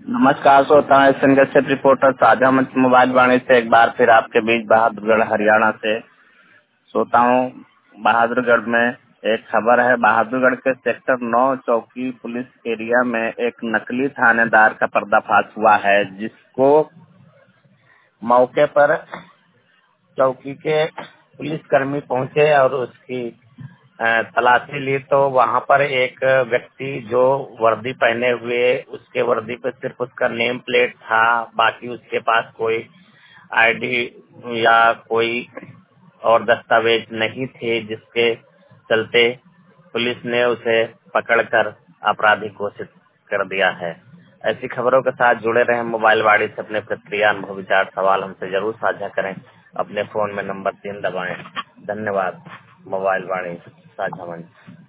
नमस्कार श्रोता, संघर्षित रिपोर्टर साझा मंच मोबाइल वाणी से एक बार फिर आपके बीच बहादुरगढ़ हरियाणा से श्रोता हूँ। बहादुरगढ़ में एक खबर है। बहादुरगढ़ के सेक्टर 9 चौकी पुलिस एरिया में एक नकली थानेदार का पर्दाफाश हुआ है, जिसको मौके पर चौकी के पुलिसकर्मी पहुंचे और उसकी तलाशी ली तो वहां पर एक व्यक्ति जो वर्दी पहने हुए, उसके वर्दी पे सिर्फ उसका नेम प्लेट था, बाकी उसके पास कोई आईडी या कोई और दस्तावेज नहीं थे, जिसके चलते पुलिस ने उसे पकड़कर अपराधी घोषित कर दिया है। ऐसी खबरों के साथ जुड़े रहें मोबाइल वाणी से। अपने प्रतिक्रिया, अनुभव, विचार, सवाल हमसे जरूर साझा करें। अपने फोन में नंबर 3 दबाएं। धन्यवाद। मोबाइल वाणी साझा मंच।